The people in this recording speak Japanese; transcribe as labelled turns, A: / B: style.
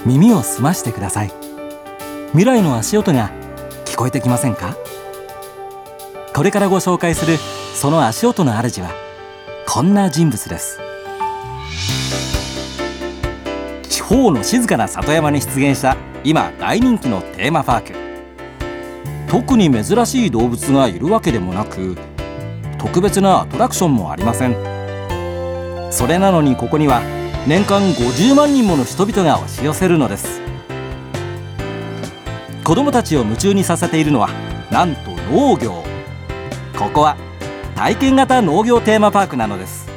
A: 耳を澄ましてください。未来の足音が聞こえてきませんか？これからご紹介するその足音の主はこんな人物です。地方の静かな里山に出現した今大人気のテーマパーク。特に珍しい動物がいるわけでもなく、特別なアトラクションもありません。それなのにここには年間50万人もの人々が押し寄せるのです。子どもたちを夢中にさせているのはなんと農業。ここは体験型農業テーマパークなのです。